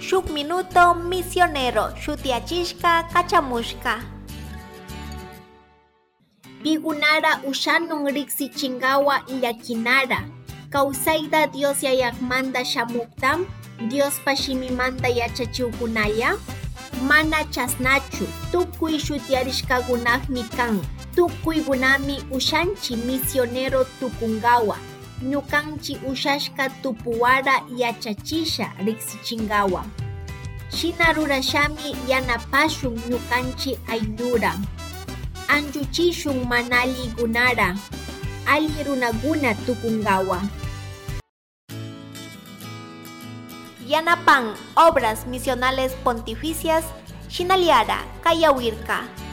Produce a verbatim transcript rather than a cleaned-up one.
shuk minuto misionero shutiachishka kachamushka. Pigunara ushanun riksichingawa llakinara. Kawsayta Dios yayaqmanta shamuktam Dios pashimimanta yachachiwkunaya. Mana chasnachu, tukuy shutiarishkakunaqmi kan. Tukuykunami ushanchi misionero tukungawa. Ñukanchi ushashka tupuwara yachachisha riksichingawa. Shina rurashami yanapashun ñukanchi ayllura. Anlluchishun manallikunara. Alli runakuna tukungawa. Yanapan Obras Misionales Pontificias Shinaliara Kayawirka.